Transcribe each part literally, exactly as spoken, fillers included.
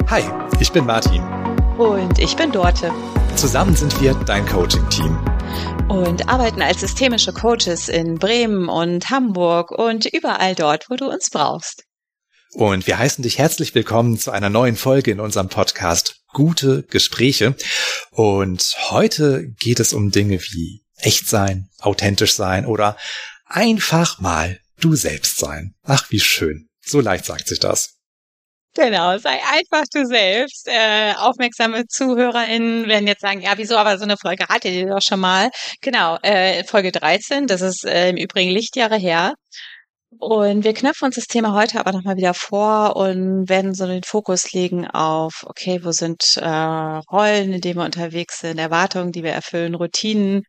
Hi, ich bin Martin. Und ich bin Dorte. Zusammen sind wir dein Coaching-Team. Und arbeiten als systemische Coaches in Bremen und Hamburg und überall dort, wo du uns brauchst. Und wir heißen dich herzlich willkommen zu einer neuen Folge in unserem Podcast Gute Gespräche. Und heute geht es um Dinge wie echt sein, authentisch sein oder einfach mal du selbst sein. Ach, wie schön. So leicht sagt sich das. Genau, sei einfach du selbst. Äh, aufmerksame ZuhörerInnen werden jetzt sagen, ja, wieso, aber so eine Folge hattet ihr doch schon mal. Genau, äh, Folge dreizehn, das ist äh, im Übrigen Lichtjahre her. Und wir knöpfen uns das Thema heute aber nochmal wieder vor und werden so den Fokus legen auf, okay, wo sind äh, Rollen, in denen wir unterwegs sind, Erwartungen, die wir erfüllen, Routinen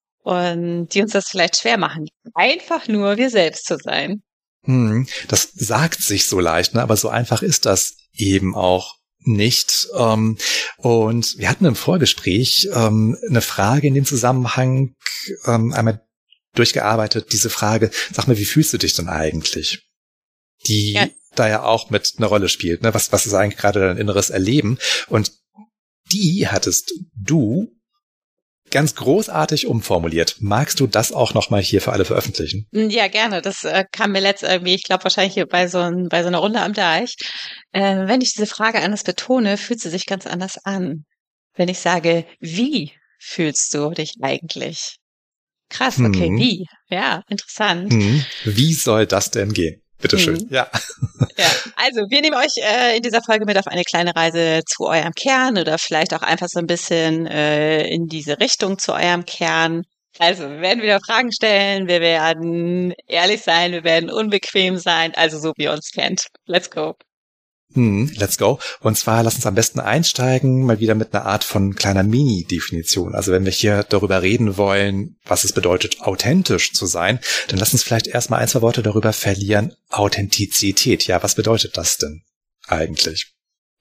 und die uns das vielleicht schwer machen, einfach nur wir selbst zu sein. Hm, das sagt sich so leicht, ne? Aber so einfach ist das eben auch nicht. Ähm, und wir hatten im Vorgespräch ähm, eine Frage in dem Zusammenhang ähm, einmal durchgearbeitet, diese Frage, sag mal, wie fühlst du dich denn eigentlich? Die ja. da ja auch mit einer Rolle spielt, ne? Was, was ist eigentlich gerade dein inneres Erleben? Und die hattest du ganz großartig umformuliert. Magst du das auch nochmal hier für alle veröffentlichen? Ja, gerne. Das äh, kam mir letzt irgendwie, ich glaube wahrscheinlich hier bei so, ein, bei so einer Runde am Deich. Äh, wenn ich diese Frage anders betone, fühlt sie sich ganz anders an. Wenn ich sage, wie fühlst du dich eigentlich? Krass, okay, hm. wie? Ja, interessant. Hm. Wie soll das denn gehen? Bitteschön. Hm. Ja. Ja, also wir nehmen euch äh, in dieser Folge mit auf eine kleine Reise zu eurem Kern oder vielleicht auch einfach so ein bisschen äh, in diese Richtung zu eurem Kern. Also wir werden wieder Fragen stellen, wir werden ehrlich sein, wir werden unbequem sein, also so wie ihr uns kennt. Let's go. Hm, let's go. Und zwar lass uns am besten einsteigen, mal wieder mit einer Art von kleiner Mini-Definition. Also wenn wir hier darüber reden wollen, was es bedeutet, authentisch zu sein, dann lass uns vielleicht erstmal ein, zwei Worte darüber verlieren. Authentizität, ja, was bedeutet das denn eigentlich?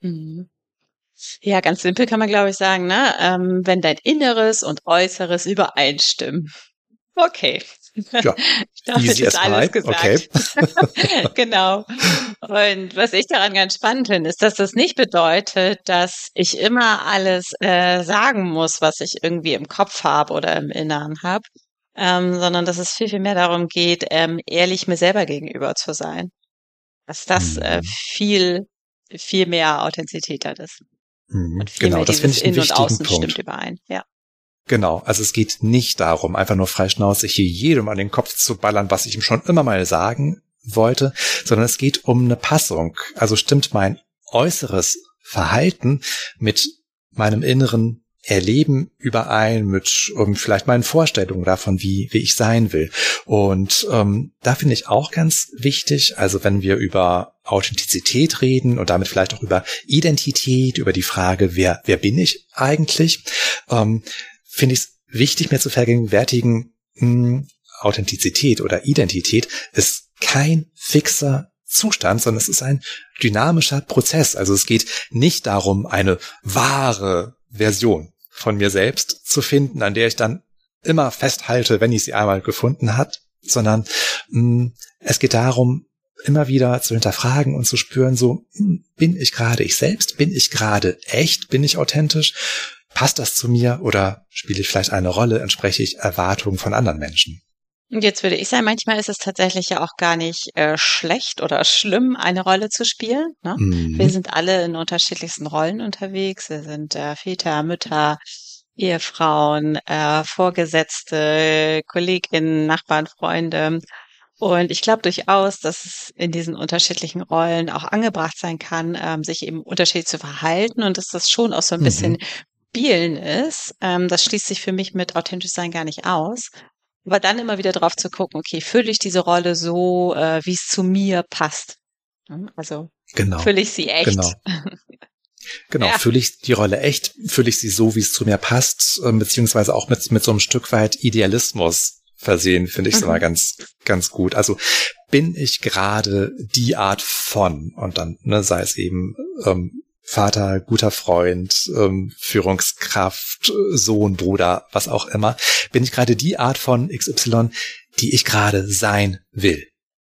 Ja, ganz simpel kann man, glaube ich, sagen, ne? Ähm, wenn dein Inneres und Äußeres übereinstimmen. Okay. Ja, damit ist alles gesagt. Okay. Genau. Und was ich daran ganz spannend finde, ist, dass das nicht bedeutet, dass ich immer alles äh, sagen muss, was ich irgendwie im Kopf habe oder im Inneren habe, ähm, sondern dass es viel, viel mehr darum geht, ähm, ehrlich mir selber gegenüber zu sein. Dass das hm. äh, viel, viel mehr Authentizität hat ist. Hm. Und viel genau, mehr das finde ich einen In- und wichtigen Außen Punkt. stimmt überein, ja. Genau, also es geht nicht darum, einfach nur freischnauzig hier jedem an den Kopf zu ballern, was ich ihm schon immer mal sagen wollte, sondern es geht um eine Passung. Also stimmt mein äußeres Verhalten mit meinem inneren Erleben überein, mit um, vielleicht meinen Vorstellungen davon, wie wie ich sein will. Und ähm, da finde ich auch ganz wichtig, also wenn wir über Authentizität reden und damit vielleicht auch über Identität, über die Frage, wer wer bin ich eigentlich, ähm, finde ich es wichtig, mir zu vergegenwärtigen, mh, Authentizität oder Identität ist kein fixer Zustand, sondern es ist ein dynamischer Prozess. Also es geht nicht darum, eine wahre Version von mir selbst zu finden, an der ich dann immer festhalte, wenn ich sie einmal gefunden hat, sondern mh, es geht darum, immer wieder zu hinterfragen und zu spüren, so, mh, bin ich gerade ich selbst? Bin ich gerade echt? Bin ich authentisch? Passt das zu mir oder spiele ich vielleicht eine Rolle, entspreche ich Erwartungen von anderen Menschen? Und jetzt würde ich sagen, manchmal ist es tatsächlich ja auch gar nicht äh, schlecht oder schlimm, eine Rolle zu spielen. Ne? Mhm. Wir sind alle in unterschiedlichsten Rollen unterwegs. Wir sind äh, Väter, Mütter, Ehefrauen, äh, Vorgesetzte, Kolleginnen, Nachbarn, Freunde. Und ich glaube durchaus, dass es in diesen unterschiedlichen Rollen auch angebracht sein kann, ähm, sich eben unterschiedlich zu verhalten und dass das schon auch so ein mhm. bisschen Spielen ist. Ähm, das schließt sich für mich mit authentisch sein gar nicht aus. Aber dann immer wieder drauf zu gucken, okay, fülle ich diese Rolle so, äh, wie es zu mir passt. Also genau. fülle ich sie echt. Genau, genau. Ja. Fülle ich die Rolle echt, fülle ich sie so, wie es zu mir passt, äh, beziehungsweise auch mit, mit so einem Stück weit Idealismus versehen, finde ich es mhm. immer ganz, ganz gut. Also bin ich gerade die Art von, und dann, ne, sei es eben ähm, Vater, guter Freund, ähm, Führungskraft, Sohn, Bruder, was auch immer, bin ich gerade die Art von X Y, die ich gerade sein will.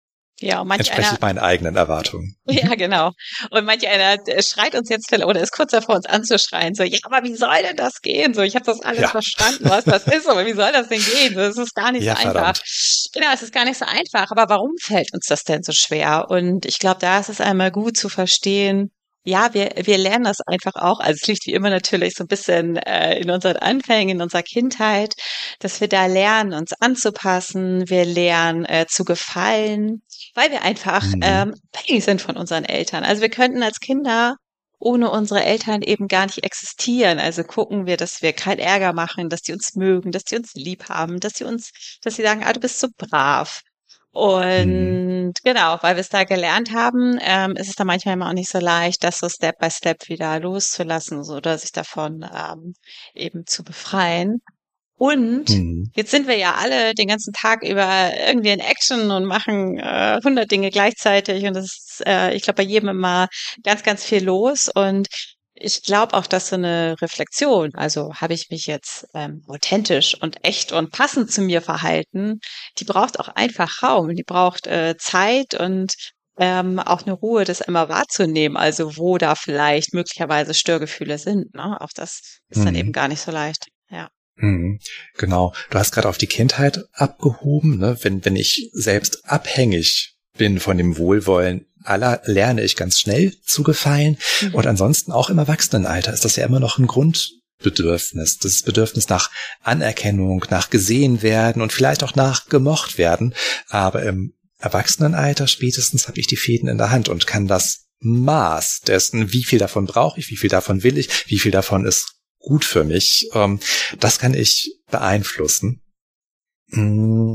Ja, und manch Entspreche einer, ich meinen eigenen Erwartungen. ja, genau. Und manch einer äh, schreit uns jetzt oder ist kurz davor, uns anzuschreien. So, ja, aber wie soll denn das gehen? So, ich habe das alles Ja. verstanden, was das ist, aber wie soll das denn gehen? So, es ist gar nicht Ja, so einfach. verdammt. Genau, es ist gar nicht so einfach. Aber warum fällt uns das denn so schwer? Und ich glaube, da ist es einmal gut zu verstehen, ja, wir, wir lernen das einfach auch. Also es liegt wie immer natürlich so ein bisschen äh, in unseren Anfängen, in unserer Kindheit, dass wir da lernen, uns anzupassen. Wir lernen äh, zu gefallen, weil wir einfach Mhm. ähm, abhängig sind von unseren Eltern. Also wir könnten als Kinder ohne unsere Eltern eben gar nicht existieren. Also gucken wir, dass wir keinen Ärger machen, dass die uns mögen, dass die uns lieb haben, dass sie uns, dass sie sagen, ah, du bist so brav. Mhm. Und genau, weil wir es da gelernt haben, ähm, ist es dann manchmal immer auch nicht so leicht, das so Step by Step wieder loszulassen, so, oder sich davon ähm, eben zu befreien. Und Mhm. jetzt sind wir ja alle den ganzen Tag über irgendwie in Action und machen äh, hundert Dinge gleichzeitig und das ist, äh, ich glaube, bei jedem immer ganz, ganz viel los und ich glaube auch, dass so eine Reflexion, also habe ich mich jetzt ähm, authentisch und echt und passend zu mir verhalten, die braucht auch einfach Raum, die braucht äh, Zeit und ähm, auch eine Ruhe, das immer wahrzunehmen, also wo da vielleicht möglicherweise Störgefühle sind. Ne? Auch das ist dann eben Mhm. gar nicht so leicht. Ja. Mhm. Genau. Du hast gerade auf die Kindheit abgehoben, ne? Wenn, wenn ich selbst abhängig bin von dem Wohlwollen aller, lerne ich ganz schnell zu gefallen. Mhm. Und ansonsten auch im Erwachsenenalter ist das ja immer noch ein Grundbedürfnis. Das Bedürfnis nach Anerkennung, nach gesehen werden und vielleicht auch nach gemocht werden. Aber im Erwachsenenalter spätestens habe ich die Fäden in der Hand und kann das Maß dessen, wie viel davon brauche ich, wie viel davon will ich, wie viel davon ist gut für mich, ähm, das kann ich beeinflussen. Und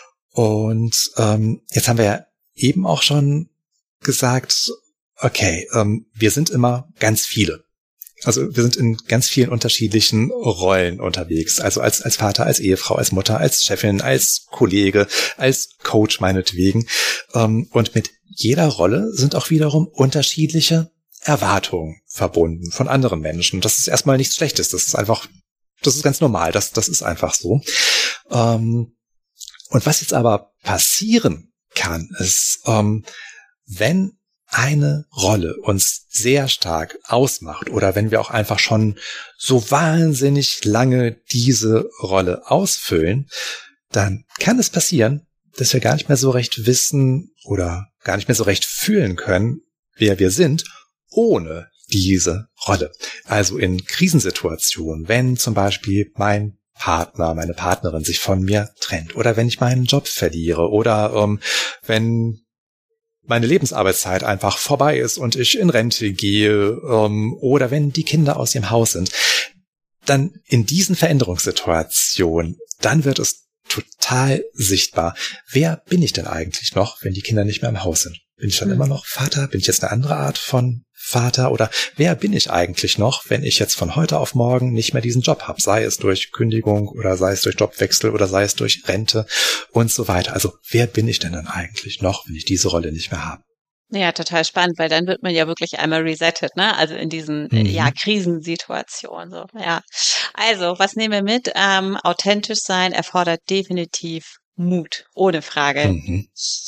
ähm, jetzt haben wir ja eben auch schon gesagt, okay, ähm, wir sind immer ganz viele. Also wir sind in ganz vielen unterschiedlichen Rollen unterwegs. Also als, als Vater, als Ehefrau, als Mutter, als Chefin, als Kollege, als Coach meinetwegen. Ähm, und mit jeder Rolle sind auch wiederum unterschiedliche Erwartungen verbunden von anderen Menschen. Das ist erstmal nichts Schlechtes. Das ist einfach, das ist ganz normal. Das, das ist einfach so. Ähm, und was jetzt aber passieren kann, ist, ähm, wenn eine Rolle uns sehr stark ausmacht oder wenn wir auch einfach schon so wahnsinnig lange diese Rolle ausfüllen, dann kann es passieren, dass wir gar nicht mehr so recht wissen oder gar nicht mehr so recht fühlen können, wer wir sind, ohne diese Rolle. Also in Krisensituationen, wenn zum Beispiel mein Partner, meine Partnerin sich von mir trennt oder wenn ich meinen Job verliere oder ähm, wenn meine Lebensarbeitszeit einfach vorbei ist und ich in Rente gehe ähm, oder wenn die Kinder aus ihrem Haus sind, dann in diesen Veränderungssituationen, dann wird es total sichtbar. Wer bin ich denn eigentlich noch, wenn die Kinder nicht mehr im Haus sind? Bin ich dann mhm. immer noch Vater? Bin ich jetzt eine andere Art von Vater? Oder wer bin ich eigentlich noch, wenn ich jetzt von heute auf morgen nicht mehr diesen Job habe? Sei es durch Kündigung oder sei es durch Jobwechsel oder sei es durch Rente und so weiter. Also wer bin ich denn dann eigentlich noch, wenn ich diese Rolle nicht mehr habe? Ja, total spannend, weil dann wird man ja wirklich einmal resettet, ne? Also in diesen Mhm. ja Krisensituationen so. Ja. Also was nehmen wir mit? Ähm, authentisch sein erfordert definitiv Mut, ohne Frage. Mhm.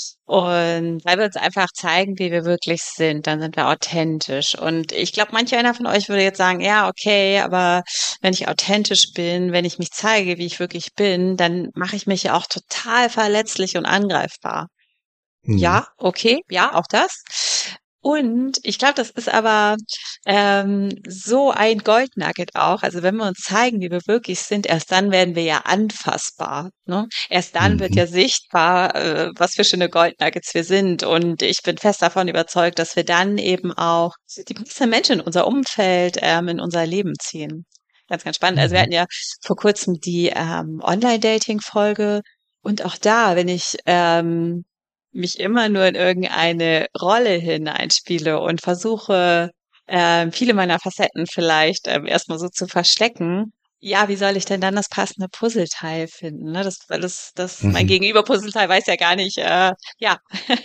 Und weil wir uns einfach zeigen, wie wir wirklich sind, dann sind wir authentisch. Und ich glaube, manch einer von euch würde jetzt sagen, ja, okay, aber wenn ich authentisch bin, wenn ich mich zeige, wie ich wirklich bin, dann mache ich mich ja auch total verletzlich und angreifbar. Mhm. Ja, okay, ja, auch das. Und ich glaube, das ist aber ähm, so ein Goldnugget auch. Also wenn wir uns zeigen, wie wir wirklich sind, erst dann werden wir ja anfassbar. Ne? Erst dann Mhm. wird ja sichtbar, äh, was für schöne Goldnuggets wir sind. Und ich bin fest davon überzeugt, dass wir dann eben auch die besten Menschen in unser Umfeld, ähm, in unser Leben ziehen. Ganz, ganz spannend. Also wir hatten ja vor kurzem die ähm, Online-Dating-Folge. Und auch da, wenn ich ähm, mich immer nur in irgendeine Rolle hineinspiele und versuche, äh, viele meiner Facetten vielleicht ähm, erstmal so zu verstecken, ja, wie soll ich denn dann das passende Puzzleteil finden? Ne? Das, das, das, Mhm. mein Gegenüber-Puzzleteil weiß ja gar nicht, äh, ja,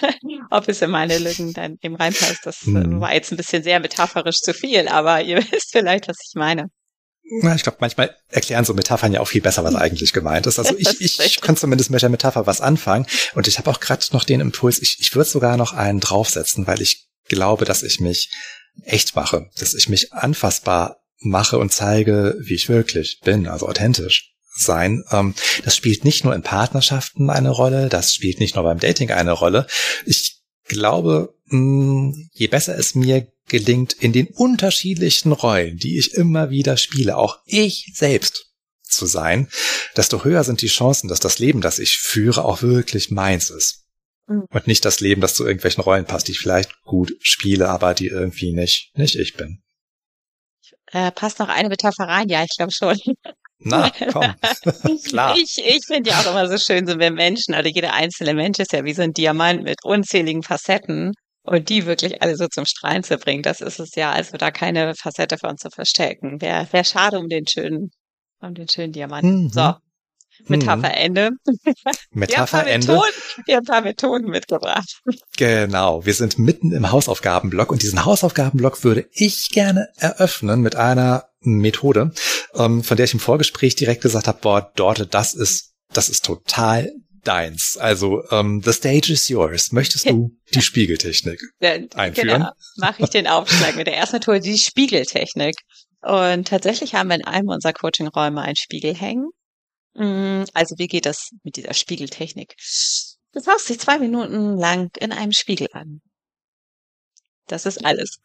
ob es in meine Lücken dann eben reinpasst. Das äh, Mhm. war jetzt ein bisschen sehr metaphorisch zu viel, aber ihr wisst vielleicht, was ich meine. Na, ich glaube, manchmal erklären so Metaphern ja auch viel besser, was eigentlich gemeint ist. Also ich, ich kann zumindest mit der Metapher was anfangen. Und ich habe auch gerade noch den Impuls, ich, ich würde sogar noch einen draufsetzen, weil ich glaube, dass ich mich echt mache, dass ich mich anfassbar mache und zeige, wie ich wirklich bin, also authentisch sein. Ähm, das spielt nicht nur in Partnerschaften eine Rolle, das spielt nicht nur beim Dating eine Rolle. Ich glaube, mh, je besser es mir gelingt, in den unterschiedlichen Rollen, die ich immer wieder spiele, auch ich selbst zu sein, desto höher sind die Chancen, dass das Leben, das ich führe, auch wirklich meins ist. Mhm. Und nicht das Leben, das zu irgendwelchen Rollen passt, die ich vielleicht gut spiele, aber die irgendwie nicht, nicht ich bin. Äh, passt noch eine Metapher rein? Ja, ich glaube schon. Na, komm. Klar. Ich, ich finde ja auch immer so schön, so wir Menschen, also jeder einzelne Mensch ist ja wie so ein Diamant mit unzähligen Facetten. Und die wirklich alle so zum Strahlen zu bringen, das ist es ja, also da keine Facette von zu verstecken. Wäre wär schade um den schönen, um den schönen Diamanten. Mhm. So, Metapherende. Metapherende. Wir haben ein paar Methoden mitgebracht. Genau, wir sind mitten im Hausaufgabenblock und diesen Hausaufgabenblock würde ich gerne eröffnen mit einer Methode, ähm, von der ich im Vorgespräch direkt gesagt habe, boah, Dorte, das ist, das ist total deins. Also, um, the stage is yours. Möchtest du die Spiegeltechnik einführen? Genau, mache ich den Aufschlag mit der ersten Methode, die Spiegeltechnik. Und tatsächlich haben wir in einem unserer Coaching-Räume einen Spiegel hängen. Also, wie geht das mit dieser Spiegeltechnik? Du schaust dich zwei Minuten lang in einem Spiegel an. Das ist alles.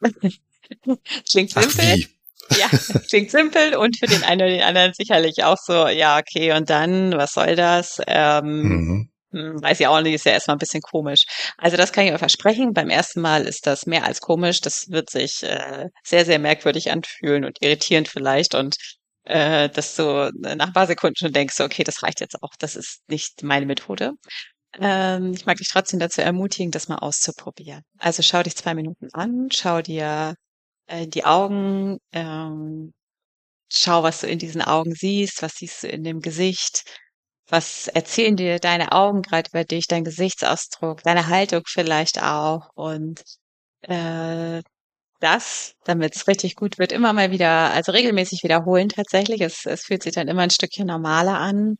Klingt simpel. Ach, wie? Ja, klingt simpel und für den einen oder den anderen sicherlich auch so, ja, okay, und dann, was soll das? Ähm, mhm. Weiß ich auch nicht, ist ja erstmal ein bisschen komisch. Also das kann ich euch versprechen, beim ersten Mal ist das mehr als komisch, das wird sich äh, sehr, sehr merkwürdig anfühlen und irritierend vielleicht und äh, dass du nach ein paar Sekunden schon denkst, okay, das reicht jetzt auch, das ist nicht meine Methode. Ähm, ich mag dich trotzdem dazu ermutigen, das mal auszuprobieren. Also schau dich zwei Minuten an, schau dir in die Augen, ähm, schau, was du in diesen Augen siehst, was siehst du in dem Gesicht, was erzählen dir deine Augen gerade über dich, dein Gesichtsausdruck, deine Haltung vielleicht auch und äh, das, damit es richtig gut wird, immer mal wieder, also regelmäßig wiederholen tatsächlich, es, es fühlt sich dann immer ein Stückchen normaler an.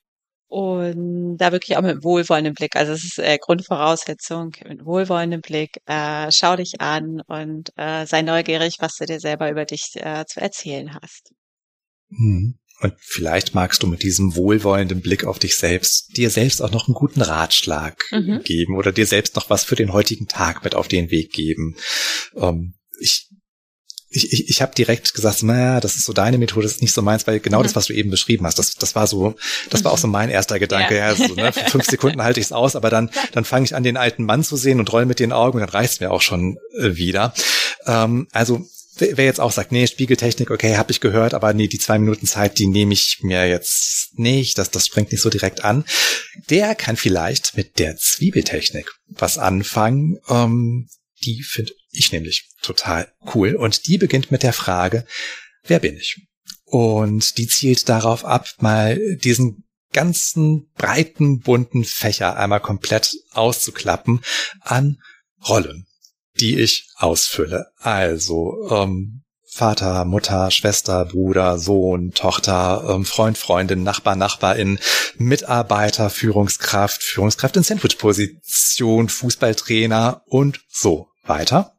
Und da wirklich auch mit wohlwollendem Blick. Also es ist äh, Grundvoraussetzung, mit wohlwollendem Blick. Äh, schau dich an und äh, sei neugierig, was du dir selber über dich äh, zu erzählen hast. Und vielleicht magst du mit diesem wohlwollenden Blick auf dich selbst dir selbst auch noch einen guten Ratschlag mhm. geben oder dir selbst noch was für den heutigen Tag mit auf den Weg geben. Ähm, ich Ich, ich, ich habe direkt gesagt, naja, das ist so deine Methode, das ist nicht so meins, weil genau mhm. das, was du eben beschrieben hast, das, das war so, das war auch so mein erster Gedanke. Ja, ja so, ne, für fünf Sekunden halte ich es aus, aber dann, dann fange ich an, den alten Mann zu sehen und roll mit den Augen und dann reicht's mir auch schon äh, wieder. Ähm, also wer jetzt auch sagt, nee, Spiegeltechnik, okay, habe ich gehört, aber nee, die zwei Minuten Zeit, die nehme ich mir jetzt nicht, das, das springt nicht so direkt an. Der kann vielleicht mit der Zwiebeltechnik was anfangen. Ähm, die finde ich nämlich total cool. Und die beginnt mit der Frage, wer bin ich? Und die zielt darauf ab, mal diesen ganzen breiten, bunten Fächer einmal komplett auszuklappen an Rollen, die ich ausfülle. Also ähm, Vater, Mutter, Schwester, Bruder, Sohn, Tochter, ähm, Freund, Freundin, Nachbar, Nachbarin, Mitarbeiter, Führungskraft, Führungskraft in Sandwich-Position, Fußballtrainer und so weiter.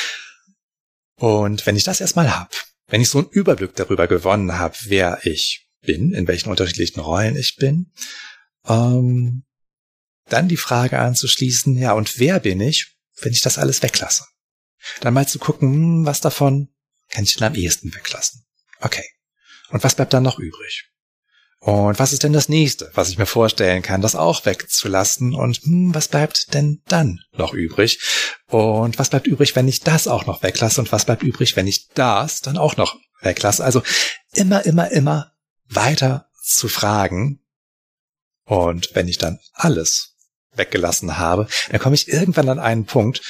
Und wenn ich das erstmal habe, wenn ich so einen Überblick darüber gewonnen habe, wer ich bin, in welchen unterschiedlichen Rollen ich bin, ähm, dann die Frage anzuschließen, ja, und wer bin ich, wenn ich das alles weglasse? Dann mal zu gucken, was davon kann ich denn am ehesten weglassen? Okay. Und was bleibt dann noch übrig? Und was ist denn das Nächste, was ich mir vorstellen kann, das auch wegzulassen? Und hm, was bleibt denn dann noch übrig? Und was bleibt übrig, wenn ich das auch noch weglasse? Und was bleibt übrig, wenn ich das dann auch noch weglasse? Also immer, immer, immer weiter zu fragen. Und wenn ich dann alles weggelassen habe, dann komme ich irgendwann an einen Punkt,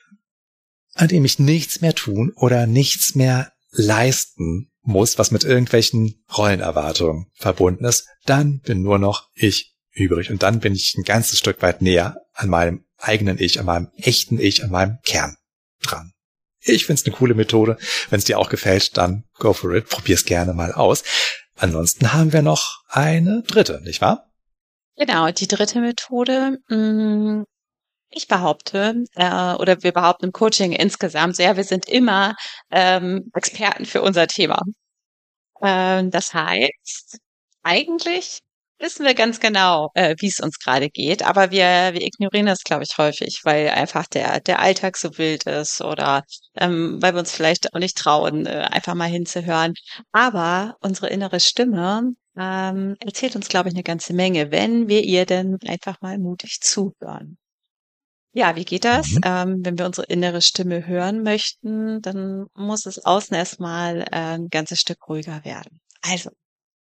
an dem ich nichts mehr tun oder nichts mehr leisten muss, was mit irgendwelchen Rollenerwartungen verbunden ist, dann bin nur noch ich übrig. Und dann bin ich ein ganzes Stück weit näher an meinem eigenen Ich, an meinem echten Ich, an meinem Kern dran. Ich find's eine coole Methode. Wenn es dir auch gefällt, dann go for it. Probier's gerne mal aus. Ansonsten haben wir noch eine dritte, nicht wahr? Genau, die dritte Methode. Mh, ich behaupte, äh, oder wir behaupten im Coaching insgesamt, ja, wir sind immer ähm, Experten für unser Thema. Ähm, das heißt, eigentlich wissen wir ganz genau, äh, wie es uns gerade geht, aber wir, wir ignorieren das, glaube ich, häufig, weil einfach der, der Alltag so wild ist oder ähm, weil wir uns vielleicht auch nicht trauen, äh, einfach mal hinzuhören. Aber unsere innere Stimme ähm, erzählt uns, glaube ich, eine ganze Menge, wenn wir ihr denn einfach mal mutig zuhören. Ja, wie geht das? Mhm. Ähm, wenn wir unsere innere Stimme hören möchten, dann muss es außen erstmal äh, ein ganzes Stück ruhiger werden. Also,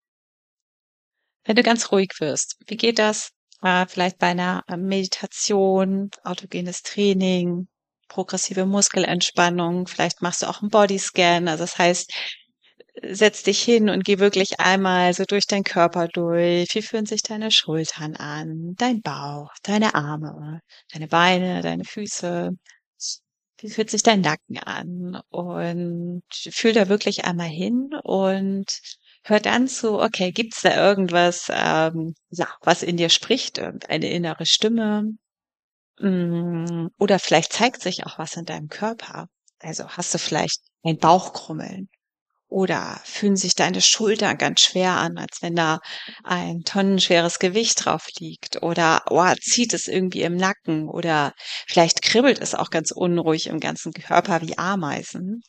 wenn du ganz ruhig wirst, wie geht das? Äh, vielleicht bei einer äh, Meditation, autogenes Training, progressive Muskelentspannung, vielleicht machst du auch einen Bodyscan. Also das heißt, setz dich hin und geh wirklich einmal so durch deinen Körper durch. Wie fühlen sich deine Schultern an, dein Bauch, deine Arme, deine Beine, deine Füße? Wie fühlt sich dein Nacken an? Und fühl da wirklich einmal hin und hör dann zu, okay, gibt's da irgendwas, ähm, ja, was in dir spricht, irgendeine innere Stimme? Mm, Oder vielleicht zeigt sich auch was in deinem Körper. Also hast du vielleicht ein Bauchkrummeln? Oder fühlen sich deine Schultern ganz schwer an, als wenn da ein tonnenschweres Gewicht drauf liegt? Oder oh, zieht es irgendwie im Nacken? Oder vielleicht kribbelt es auch ganz unruhig im ganzen Körper wie Ameisen.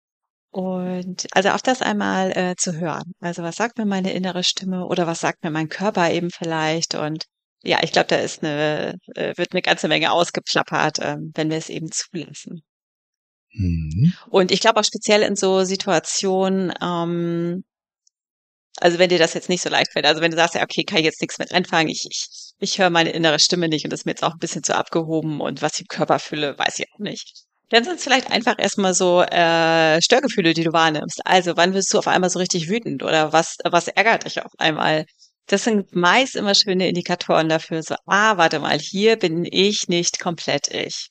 Und also auch das einmal äh, zu hören. Also was sagt mir meine innere Stimme oder was sagt mir mein Körper eben vielleicht? Und ja, ich glaube, da ist eine, äh, wird eine ganze Menge ausgeplappert, ähm, wenn wir es eben zulassen. Mhm. Und ich glaube auch speziell in so Situationen, ähm, also wenn dir das jetzt nicht so leicht fällt, also wenn du sagst, ja, okay, kann ich jetzt nichts mit anfangen, ich, ich, ich höre meine innere Stimme nicht und das ist mir jetzt auch ein bisschen zu abgehoben und was ich im Körper fühle, weiß ich auch nicht. Dann sind es vielleicht einfach erstmal so äh, Störgefühle, die du wahrnimmst. Also wann wirst du auf einmal so richtig wütend oder was, was ärgert dich auf einmal? Das sind meist immer schöne Indikatoren dafür, so, ah, warte mal, hier bin ich nicht komplett ich.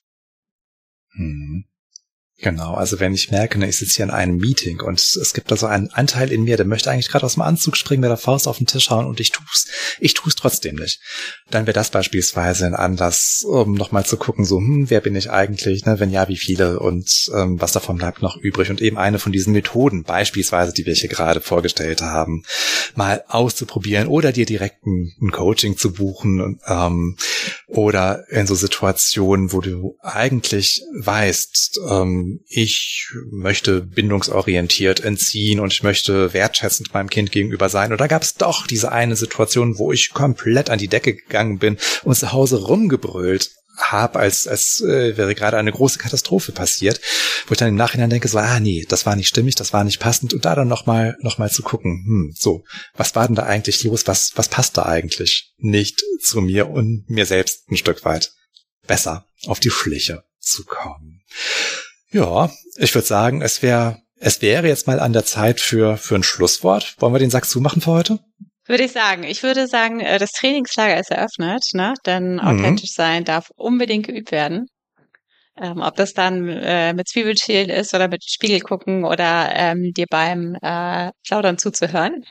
Mhm. Genau, also wenn ich merke, ne, ich sitze hier in einem Meeting und es gibt da so einen Anteil in mir, der möchte eigentlich gerade aus dem Anzug springen, mit der Faust auf den Tisch hauen und ich tu's. Ich tu's trotzdem nicht. Dann wäre das beispielsweise ein Anlass, um nochmal zu gucken, so, hm, wer bin ich eigentlich, ne? Wenn ja, wie viele und ähm, was davon bleibt noch übrig und eben eine von diesen Methoden, beispielsweise, die wir hier gerade vorgestellt haben, mal auszuprobieren oder dir direkt ein, ein Coaching zu buchen und, ähm, oder in so Situationen, wo du eigentlich weißt, ähm, ich möchte bindungsorientiert entziehen und ich möchte wertschätzend meinem Kind gegenüber sein. Oder gab es doch diese eine Situation, wo ich komplett an die Decke gegangen bin und zu Hause rumgebrüllt habe, als, als äh, wäre gerade eine große Katastrophe passiert, wo ich dann im Nachhinein denke, so, ah nee, das war nicht stimmig, das war nicht passend und da dann nochmal noch mal zu gucken, hm, so, was war denn da eigentlich los, was, was passt da eigentlich nicht zu mir und mir selbst ein Stück weit besser auf die Schliche zu kommen. Ja, ich würde sagen, es wäre es wäre jetzt mal an der Zeit für für ein Schlusswort. Wollen wir den Sack zumachen für heute? Würde ich sagen. Ich würde sagen, äh, das Trainingslager ist eröffnet, ne? Denn Mhm. authentisch sein darf unbedingt geübt werden. Ähm, ob das dann äh, mit Zwiebelschälen ist oder mit Spiegel gucken oder ähm, dir beim äh, Plaudern zuzuhören.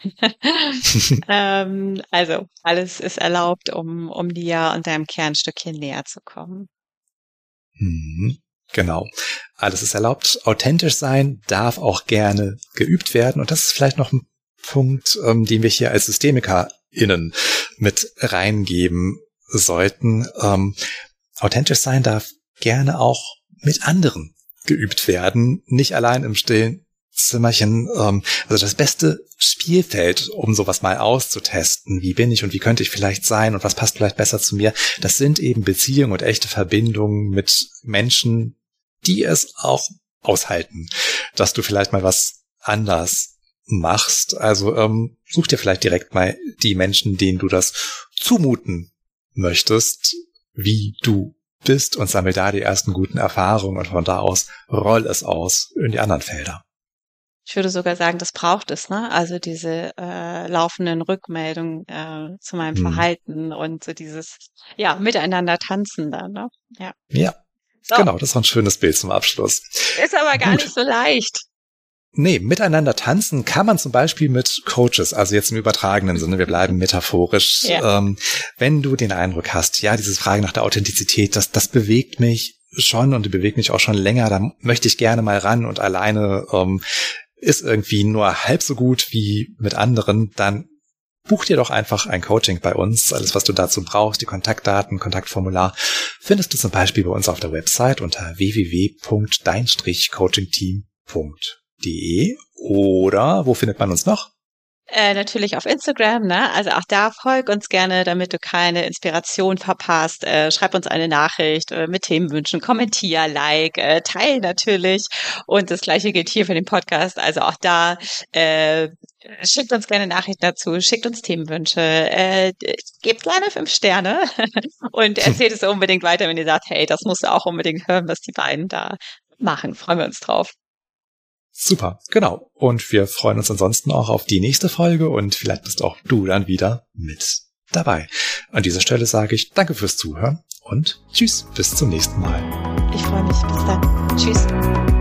ähm, also alles ist erlaubt, um um dir und deinem Kern ein Stückchen näher zu kommen. Mhm. Genau. Alles ist erlaubt. Authentisch sein darf auch gerne geübt werden. Und das ist vielleicht noch ein Punkt, ähm, den wir hier als SystemikerInnen mit reingeben sollten. Ähm, authentisch sein darf gerne auch mit anderen geübt werden. Nicht allein im stillen Zimmerchen. Ähm, also das beste Spielfeld, um sowas mal auszutesten. Wie bin ich und wie könnte ich vielleicht sein und was passt vielleicht besser zu mir? Das sind eben Beziehungen und echte Verbindungen mit Menschen, die es auch aushalten, dass du vielleicht mal was anders machst. Also ähm, such dir vielleicht direkt mal die Menschen, denen du das zumuten möchtest, wie du bist und sammel da die ersten guten Erfahrungen und von da aus roll es aus in die anderen Felder. Ich würde sogar sagen, das braucht es, ne? Also diese äh, laufenden Rückmeldungen äh, zu meinem Hm. Verhalten und so dieses, ja, miteinander tanzen dann, ne? Ja. Ja, So. Genau, das ist ein schönes Bild zum Abschluss. Ist aber gar Gut. nicht so leicht. Nee, miteinander tanzen kann man zum Beispiel mit Coaches, also jetzt im übertragenen Sinne, wir bleiben metaphorisch. Ja. Ähm, wenn du den Eindruck hast, ja, diese Frage nach der Authentizität, das, das bewegt mich schon und die bewegt mich auch schon länger, da möchte ich gerne mal ran und alleine ähm, ist irgendwie nur halb so gut wie mit anderen, dann buch dir doch einfach ein Coaching bei uns. Alles, was du dazu brauchst, die Kontaktdaten, Kontaktformular, findest du zum Beispiel bei uns auf der Website unter w w w punkt dein coaching team punkt de oder wo findet man uns noch? Äh, natürlich auf Instagram, ne? Also auch da folg uns gerne, damit du keine Inspiration verpasst. Äh, schreib uns eine Nachricht äh, mit Themenwünschen, kommentier, like, äh, teil natürlich. Und das Gleiche gilt hier für den Podcast. Also auch da äh, schickt uns gerne Nachrichten dazu, schickt uns Themenwünsche, äh, gebt gerne fünf Sterne und erzählt es unbedingt weiter, wenn ihr sagt, hey, das musst du auch unbedingt hören, was die beiden da machen. Freuen wir uns drauf. Super, genau. Und wir freuen uns ansonsten auch auf die nächste Folge und vielleicht bist auch du dann wieder mit dabei. An dieser Stelle sage ich danke fürs Zuhören und tschüss, bis zum nächsten Mal. Ich freue mich. Bis dann. Tschüss.